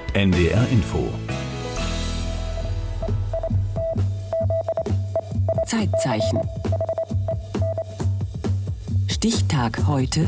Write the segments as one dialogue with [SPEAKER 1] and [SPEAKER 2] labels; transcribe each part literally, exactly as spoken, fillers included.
[SPEAKER 1] N D R Info.
[SPEAKER 2] Zeitzeichen. Stichtag heute.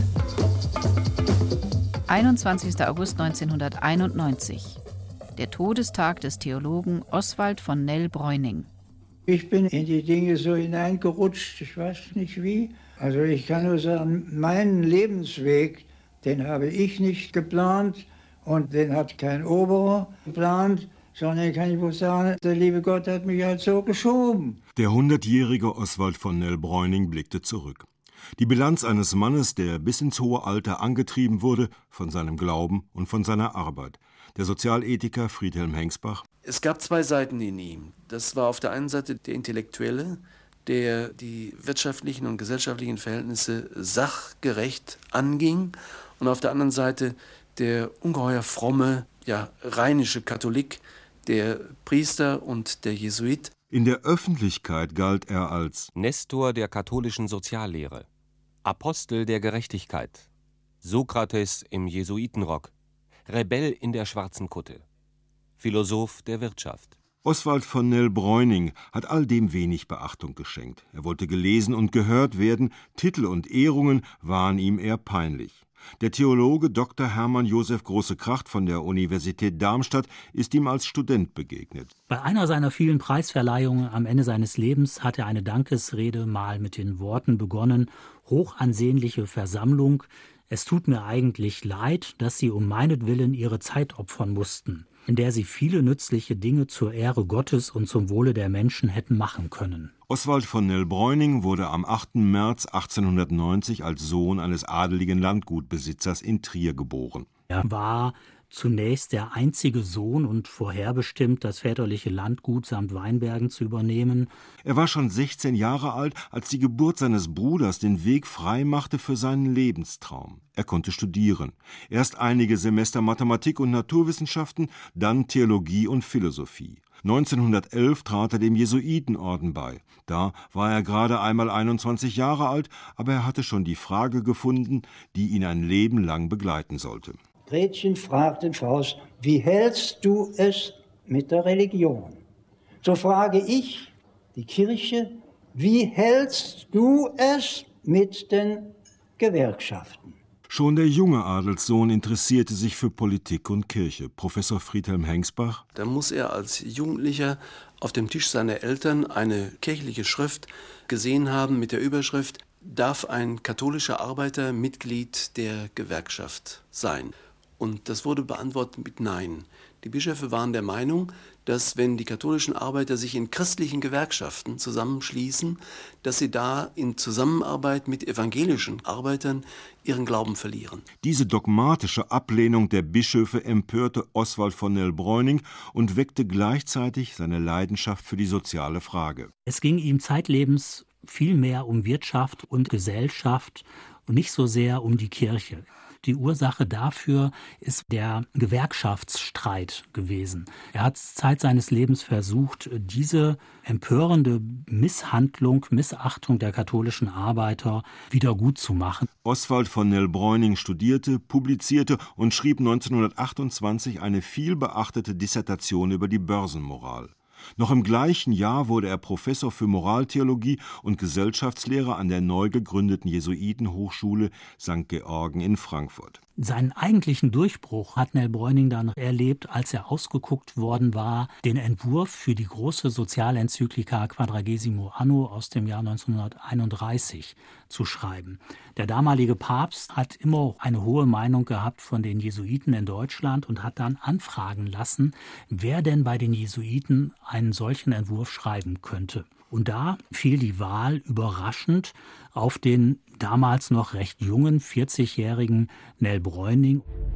[SPEAKER 3] einundzwanzigster August neunzehnhunderteinundneunzig. Der Todestag des Theologen Oswald von Nell-Bräuning.
[SPEAKER 4] Ich bin in die Dinge so hineingerutscht, ich weiß nicht wie. Also ich kann nur sagen, meinen Lebensweg, den habe ich nicht geplant und den hat kein Oberer geplant, sondern kann ich wohl sagen, der liebe Gott hat mich halt so geschoben.
[SPEAKER 5] Der hundertjährige Oswald von Nell-Bräuning blickte zurück. Die Bilanz eines Mannes, der bis ins hohe Alter angetrieben wurde von seinem Glauben und von seiner Arbeit. Der Sozialethiker Friedhelm Hengsbach.
[SPEAKER 6] Es gab zwei Seiten in ihm. Das war auf der einen Seite der Intellektuelle, der die wirtschaftlichen und gesellschaftlichen Verhältnisse sachgerecht anging, und auf der anderen Seite der ungeheuer fromme, ja, rheinische Katholik, der Priester und der Jesuit.
[SPEAKER 5] In der Öffentlichkeit galt er als
[SPEAKER 7] Nestor der katholischen Soziallehre, Apostel der Gerechtigkeit, Sokrates im Jesuitenrock, Rebell in der schwarzen Kutte, Philosoph der Wirtschaft.
[SPEAKER 5] Oswald von Nell-Bräuning hat all dem wenig Beachtung geschenkt. Er wollte gelesen und gehört werden, Titel und Ehrungen waren ihm eher peinlich. Der Theologe Doktor Hermann Josef Große-Kracht von der Universität Darmstadt ist ihm als Student begegnet.
[SPEAKER 8] Bei einer seiner vielen Preisverleihungen am Ende seines Lebens hat er eine Dankesrede mal mit den Worten begonnen: Hochansehnliche Versammlung, es tut mir eigentlich leid, dass Sie um meinetwillen Ihre Zeit opfern mussten, in der Sie viele nützliche Dinge zur Ehre Gottes und zum Wohle der Menschen hätten machen können.
[SPEAKER 5] Oswald von Nell-Bräuning wurde am achten März achtzehnhundertneunzig als Sohn eines adeligen Landgutbesitzers in Trier geboren.
[SPEAKER 8] Er war zunächst der einzige Sohn und vorherbestimmt, das väterliche Landgut samt Weinbergen zu übernehmen.
[SPEAKER 5] Er war schon sechzehn Jahre alt, als die Geburt seines Bruders den Weg frei machte für seinen Lebenstraum. Er konnte studieren. Erst einige Semester Mathematik und Naturwissenschaften, dann Theologie und Philosophie. neunzehnhundertelf trat er dem Jesuitenorden bei. Da war er gerade einmal einundzwanzig Jahre alt, aber er hatte schon die Frage gefunden, die ihn ein Leben lang begleiten sollte.
[SPEAKER 4] Gretchen fragt den Faust, wie hältst du es mit der Religion? So frage ich die Kirche, wie hältst du es mit den Gewerkschaften?
[SPEAKER 5] Schon der junge Adelssohn interessierte sich für Politik und Kirche. Professor Friedhelm Hengsbach.
[SPEAKER 6] Da muss er als Jugendlicher auf dem Tisch seiner Eltern eine kirchliche Schrift gesehen haben mit der Überschrift: Darf ein katholischer Arbeiter Mitglied der Gewerkschaft sein? Und das wurde beantwortet mit Nein. Die Bischöfe waren der Meinung, dass wenn die katholischen Arbeiter sich in christlichen Gewerkschaften zusammenschließen, dass sie da in Zusammenarbeit mit evangelischen Arbeitern ihren Glauben verlieren.
[SPEAKER 5] Diese dogmatische Ablehnung der Bischöfe empörte Oswald von Nell-Bräuning und weckte gleichzeitig seine Leidenschaft für die soziale Frage.
[SPEAKER 8] Es ging ihm zeitlebens viel mehr um Wirtschaft und Gesellschaft und nicht so sehr um die Kirche. Die Ursache dafür ist der Gewerkschaftsstreit gewesen. Er hat Zeit seines Lebens versucht, diese empörende Misshandlung, Missachtung der katholischen Arbeiter wieder gut zu machen.
[SPEAKER 5] Oswald von Nell-Bräuning studierte, publizierte und schrieb neunzehnhundertachtundzwanzig eine vielbeachtete Dissertation über die Börsenmoral. Noch im gleichen Jahr wurde er Professor für Moraltheologie und Gesellschaftslehre an der neu gegründeten Jesuitenhochschule Sankt Georgen in Frankfurt.
[SPEAKER 8] Seinen eigentlichen Durchbruch hat Nell-Bräuning dann erlebt, als er ausgeguckt worden war, den Entwurf für die große Sozialenzyklika Quadragesimo Anno aus dem Jahr neunzehnhunderteinunddreißig zu schreiben. Der damalige Papst hat immer eine hohe Meinung gehabt von den Jesuiten in Deutschland und hat dann anfragen lassen, wer denn bei den Jesuiten einen solchen Entwurf schreiben könnte. Und da fiel die Wahl überraschend auf den damals noch recht jungen, vierzigjährigen Nell-Bräuning.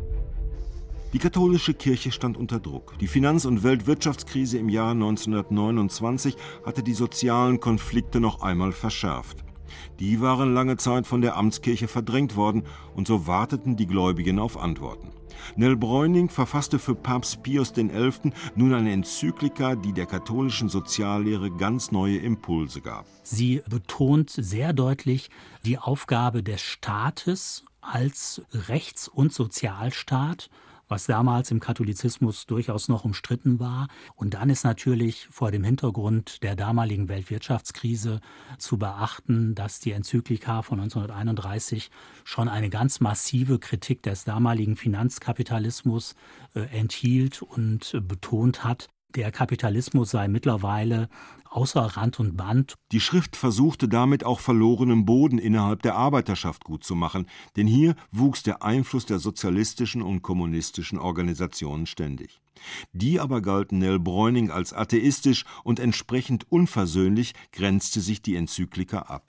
[SPEAKER 5] Die katholische Kirche stand unter Druck. Die Finanz- und Weltwirtschaftskrise im Jahr neunzehnhundertneunundzwanzig hatte die sozialen Konflikte noch einmal verschärft. Die waren lange Zeit von der Amtskirche verdrängt worden und so warteten die Gläubigen auf Antworten. Nell-Bräuning verfasste für Papst Pius der Elfte nun eine Enzyklika, die der katholischen Soziallehre ganz neue Impulse gab.
[SPEAKER 8] Sie betont sehr deutlich die Aufgabe des Staates als Rechts- und Sozialstaat was damals im Katholizismus durchaus noch umstritten war. Und dann ist natürlich vor dem Hintergrund der damaligen Weltwirtschaftskrise zu beachten, dass die Enzyklika von neunzehnhunderteinunddreißig schon eine ganz massive Kritik des damaligen Finanzkapitalismus äh, enthielt und äh, betont hat, der Kapitalismus sei mittlerweile außer Rand und Band.
[SPEAKER 5] Die Schrift versuchte damit auch verlorenen Boden innerhalb der Arbeiterschaft gutzumachen, denn hier wuchs der Einfluss der sozialistischen und kommunistischen Organisationen ständig. Die aber galten Nell Bräuning als atheistisch und entsprechend unversöhnlich grenzte sich die Enzyklika ab.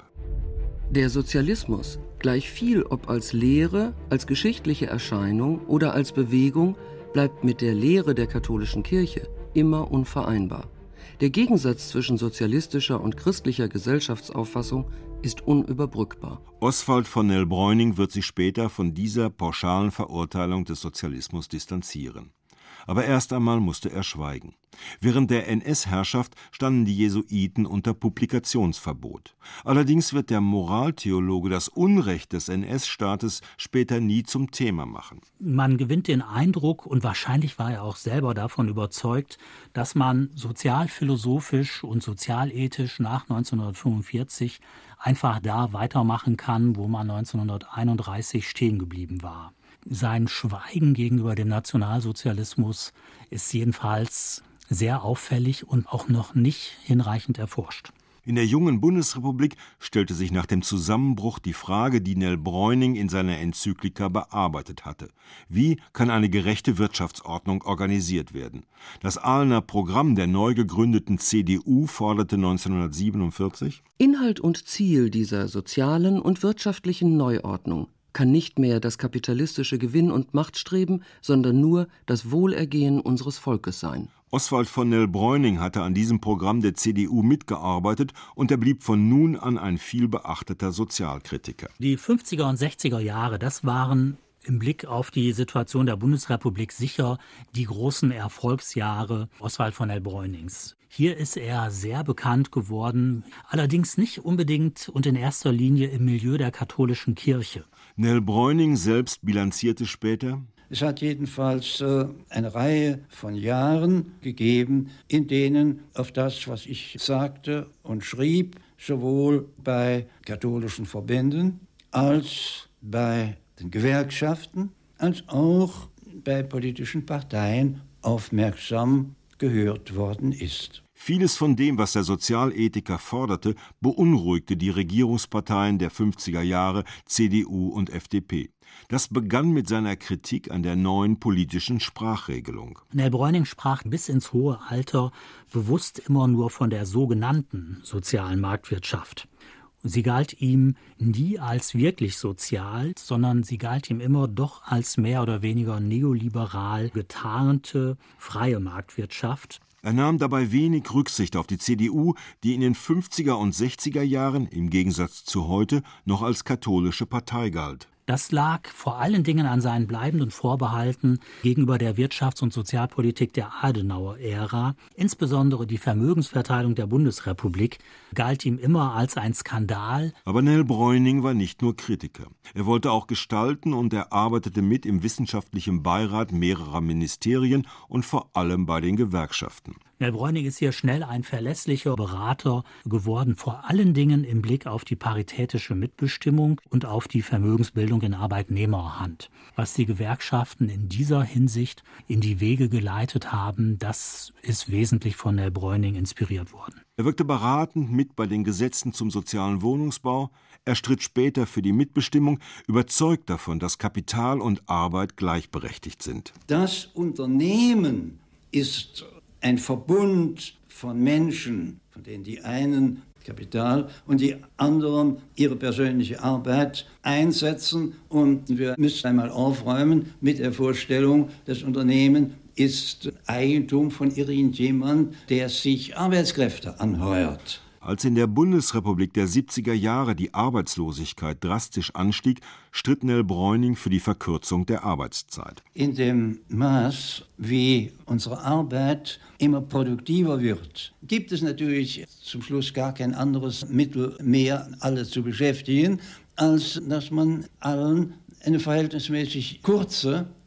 [SPEAKER 1] Der Sozialismus, gleich viel ob als Lehre, als geschichtliche Erscheinung oder als Bewegung, bleibt mit der Lehre der katholischen Kirche immer unvereinbar. Der Gegensatz zwischen sozialistischer und christlicher Gesellschaftsauffassung ist unüberbrückbar.
[SPEAKER 5] Oswald von Nell Bräuning wird sich später von dieser pauschalen Verurteilung des Sozialismus distanzieren. Aber erst einmal musste er schweigen. Während der N S-Herrschaft standen die Jesuiten unter Publikationsverbot. Allerdings wird der Moraltheologe das Unrecht des N S-Staates später nie zum Thema machen.
[SPEAKER 8] Man gewinnt den Eindruck, und wahrscheinlich war er auch selber davon überzeugt, dass man sozialphilosophisch und sozialethisch nach neunzehnhundertfünfundvierzig einfach da weitermachen kann, wo man neunzehnhunderteinunddreißig stehen geblieben war. Sein Schweigen gegenüber dem Nationalsozialismus ist jedenfalls sehr auffällig und auch noch nicht hinreichend erforscht.
[SPEAKER 5] In der jungen Bundesrepublik stellte sich nach dem Zusammenbruch die Frage, die Nell Bräuning in seiner Enzyklika bearbeitet hatte. Wie kann eine gerechte Wirtschaftsordnung organisiert werden? Das Ahlener Programm der neu gegründeten C D U forderte neunzehnhundertsiebenundvierzig:
[SPEAKER 1] Inhalt und Ziel dieser sozialen und wirtschaftlichen Neuordnung kann nicht mehr das kapitalistische Gewinn- und Machtstreben, sondern nur das Wohlergehen unseres Volkes sein.
[SPEAKER 5] Oswald von Nell Bräuning hatte an diesem Programm der C D U mitgearbeitet und er blieb von nun an ein vielbeachteter Sozialkritiker.
[SPEAKER 8] Die fünfziger und sechziger Jahre, das waren im Blick auf die Situation der Bundesrepublik sicher die großen Erfolgsjahre Oswald von Nell Bräunings. Hier ist er sehr bekannt geworden, allerdings nicht unbedingt und in erster Linie im Milieu der katholischen Kirche.
[SPEAKER 5] Nell Bräuning selbst bilanzierte später:
[SPEAKER 4] Es hat jedenfalls äh, eine Reihe von Jahren gegeben, in denen auf das, was ich sagte und schrieb, sowohl bei katholischen Verbänden als bei den Gewerkschaften, als auch bei politischen Parteien aufmerksam gehört worden ist.
[SPEAKER 5] Vieles von dem, was der Sozialethiker forderte, beunruhigte die Regierungsparteien der fünfziger Jahre, C D U und F D P. Das begann mit seiner Kritik an der neuen politischen Sprachregelung.
[SPEAKER 8] Nell Bräuning sprach bis ins hohe Alter bewusst immer nur von der sogenannten sozialen Marktwirtschaft. Sie galt ihm nie als wirklich sozial, sondern sie galt ihm immer doch als mehr oder weniger neoliberal getarnte freie Marktwirtschaft.
[SPEAKER 5] Er nahm dabei wenig Rücksicht auf die C D U, die in den fünfziger und sechziger Jahren im Gegensatz zu heute noch als katholische Partei galt.
[SPEAKER 8] Das lag vor allen Dingen an seinen bleibenden Vorbehalten gegenüber der Wirtschafts- und Sozialpolitik der Adenauer-Ära. Insbesondere die Vermögensverteilung der Bundesrepublik galt ihm immer als ein Skandal.
[SPEAKER 5] Aber Nell Bräuning war nicht nur Kritiker. Er wollte auch gestalten und er arbeitete mit im wissenschaftlichen Beirat mehrerer Ministerien und vor allem bei den Gewerkschaften.
[SPEAKER 8] Nell Bräuning ist hier schnell ein verlässlicher Berater geworden, vor allen Dingen im Blick auf die paritätische Mitbestimmung und auf die Vermögensbildung in Arbeitnehmerhand. Was die Gewerkschaften in dieser Hinsicht in die Wege geleitet haben, das ist wesentlich von Nell Bräuning inspiriert worden.
[SPEAKER 5] Er wirkte beratend mit bei den Gesetzen zum sozialen Wohnungsbau. Er stritt später für die Mitbestimmung, überzeugt davon, dass Kapital und Arbeit gleichberechtigt sind.
[SPEAKER 4] Das Unternehmen ist ein Verbund von Menschen, von denen die einen Kapital und die anderen ihre persönliche Arbeit einsetzen. Und wir müssen einmal aufräumen mit der Vorstellung, das Unternehmen ist Eigentum von irgendjemand, der sich Arbeitskräfte anheuert.
[SPEAKER 5] Als in der Bundesrepublik der siebziger Jahre die Arbeitslosigkeit drastisch anstieg, stritt Nell Bräuning für die Verkürzung der Arbeitszeit.
[SPEAKER 4] In dem Maß, wie unsere Arbeit immer produktiver wird, gibt es natürlich zum Schluss gar kein anderes Mittel mehr, alle zu beschäftigen, als dass man allen eine verhältnismäßig kurze,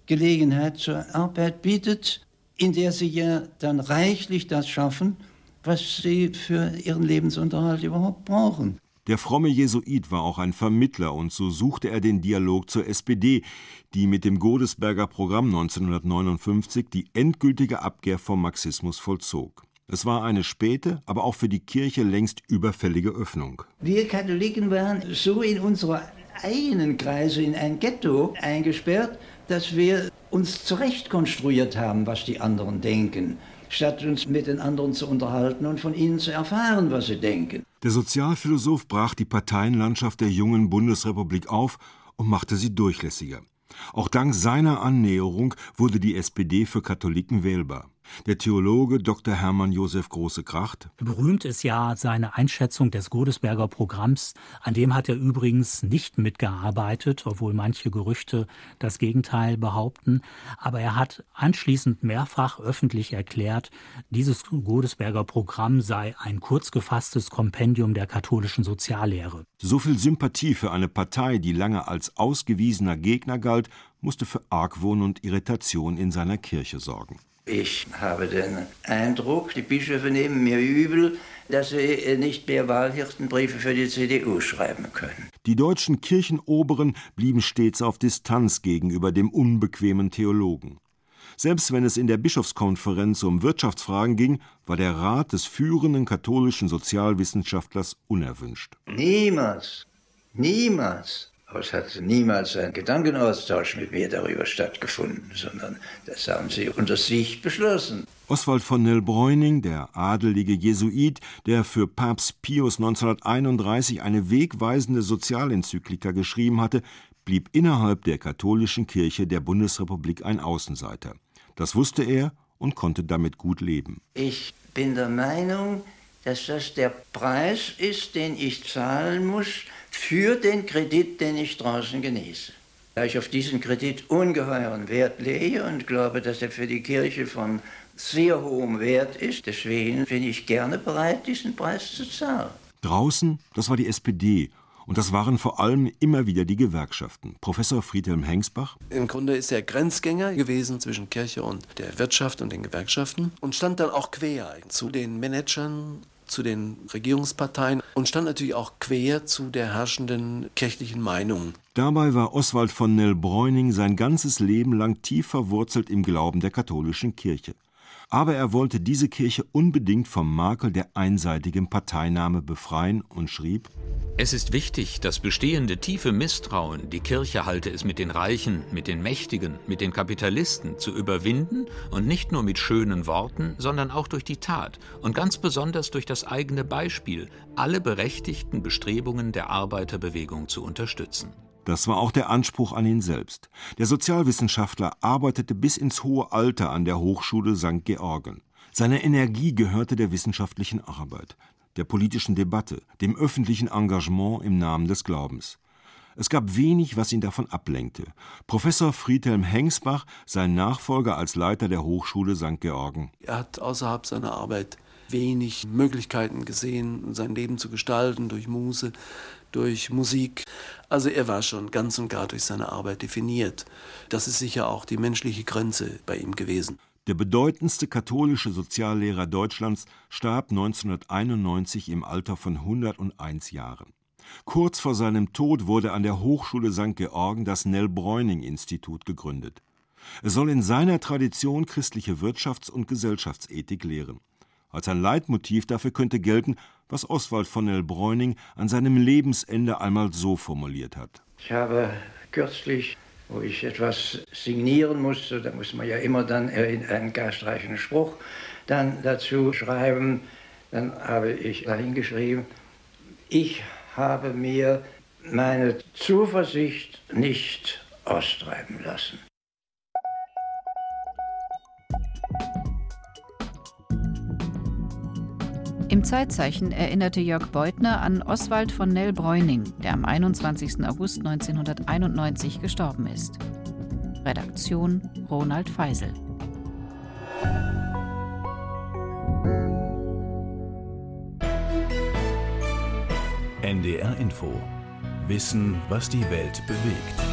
[SPEAKER 4] Gelegenheit zur Arbeit bietet, in der sie ja dann reichlich das schaffen, was sie für ihren Lebensunterhalt überhaupt brauchen.
[SPEAKER 5] Der fromme Jesuit war auch ein Vermittler, und so suchte er den Dialog zur S P D, die mit dem Godesberger Programm neunzehnhundertneunundfünfzig die endgültige Abkehr vom Marxismus vollzog. Es war eine späte, aber auch für die Kirche längst überfällige Öffnung.
[SPEAKER 4] Wir Katholiken waren so in unserer eigenen Kreise in ein Ghetto eingesperrt, dass wir uns zurechtkonstruiert haben, was die anderen denken, statt uns mit den anderen zu unterhalten und von ihnen zu erfahren, was sie denken.
[SPEAKER 5] Der Sozialphilosoph brach die Parteienlandschaft der jungen Bundesrepublik auf und machte sie durchlässiger. Auch dank seiner Annäherung wurde die S P D für Katholiken wählbar. Der Theologe Doktor Hermann Josef Große-Kracht.
[SPEAKER 8] Berühmt ist ja seine Einschätzung des Godesberger Programms. An dem hat er übrigens nicht mitgearbeitet, obwohl manche Gerüchte das Gegenteil behaupten. Aber er hat anschließend mehrfach öffentlich erklärt, dieses Godesberger Programm sei ein kurz gefasstes Kompendium der katholischen Soziallehre.
[SPEAKER 5] So viel Sympathie für eine Partei, die lange als ausgewiesener Gegner galt, musste für Argwohn und Irritation in seiner Kirche sorgen.
[SPEAKER 4] Ich habe den Eindruck, die Bischöfe nehmen mir übel, dass sie nicht mehr Wahlhirtenbriefe für die C D U schreiben können.
[SPEAKER 5] Die deutschen Kirchenoberen blieben stets auf Distanz gegenüber dem unbequemen Theologen. Selbst wenn es in der Bischofskonferenz um Wirtschaftsfragen ging, war der Rat des führenden katholischen Sozialwissenschaftlers unerwünscht.
[SPEAKER 4] Niemals, niemals. Es hat niemals ein Gedankenaustausch mit mir darüber stattgefunden, sondern das haben sie unter sich beschlossen.
[SPEAKER 5] Oswald von Nell-Breuning, der adelige Jesuit, der für Papst Pius neunzehnhunderteinunddreißig eine wegweisende Sozialenzyklika geschrieben hatte, blieb innerhalb der katholischen Kirche der Bundesrepublik ein Außenseiter. Das wusste er und konnte damit gut leben.
[SPEAKER 4] Ich bin der Meinung, dass das der Preis ist, den ich zahlen muss für den Kredit, den ich draußen genieße. Da ich auf diesen Kredit ungeheuren Wert lege und glaube, dass er für die Kirche von sehr hohem Wert ist, deswegen bin ich gerne bereit, diesen Preis zu zahlen.
[SPEAKER 5] Draußen, das war die S P D. Und das waren vor allem immer wieder die Gewerkschaften. Professor Friedhelm Hengsbach.
[SPEAKER 6] Im Grunde ist er Grenzgänger gewesen zwischen Kirche und der Wirtschaft und den Gewerkschaften und stand dann auch quer zu den Managern, zu den Regierungsparteien und stand natürlich auch quer zu der herrschenden kirchlichen Meinung.
[SPEAKER 5] Dabei war Oswald von Nell-Breuning sein ganzes Leben lang tief verwurzelt im Glauben der katholischen Kirche. Aber er wollte diese Kirche unbedingt vom Makel der einseitigen Parteinahme befreien und schrieb:
[SPEAKER 9] Es ist wichtig, das bestehende tiefe Misstrauen, die Kirche halte es mit den Reichen, mit den Mächtigen, mit den Kapitalisten, zu überwinden und nicht nur mit schönen Worten, sondern auch durch die Tat und ganz besonders durch das eigene Beispiel alle berechtigten Bestrebungen der Arbeiterbewegung zu unterstützen.
[SPEAKER 5] Das war auch der Anspruch an ihn selbst. Der Sozialwissenschaftler arbeitete bis ins hohe Alter an der Hochschule Sankt Georgen. Seine Energie gehörte der wissenschaftlichen Arbeit, der politischen Debatte, dem öffentlichen Engagement im Namen des Glaubens. Es gab wenig, was ihn davon ablenkte. Professor Friedhelm Hengsbach, sein Nachfolger als Leiter der Hochschule Sankt Georgen.
[SPEAKER 6] Er hat außerhalb seiner Arbeit wenig Möglichkeiten gesehen, sein Leben zu gestalten durch Muße, durch Musik. Also er war schon ganz und gar durch seine Arbeit definiert. Das ist sicher auch die menschliche Grenze bei ihm gewesen.
[SPEAKER 5] Der bedeutendste katholische Soziallehrer Deutschlands starb neunzehnhunderteinundneunzig im Alter von hunderteins Jahren. Kurz vor seinem Tod wurde an der Hochschule Sankt Georgen das Nell-Breuning-Institut gegründet. Es soll in seiner Tradition christliche Wirtschafts- und Gesellschaftsethik lehren. Als ein Leitmotiv dafür könnte gelten, was Oswald von Nell-Breuning an seinem Lebensende einmal so formuliert hat.
[SPEAKER 4] Ich habe kürzlich, wo ich etwas signieren musste, da muss man ja immer dann einen geistreichen Spruch dann dazu schreiben, dann habe ich dahin geschrieben: Ich habe mir meine Zuversicht nicht austreiben lassen.
[SPEAKER 3] Im Zeitzeichen erinnerte Jörg Beutner an Oswald von Nell-Breuning, der am einundzwanzigsten August neunzehnhunderteinundneunzig gestorben ist. Redaktion Ronald Feisel.
[SPEAKER 10] N D R Info. Wissen, was die Welt bewegt.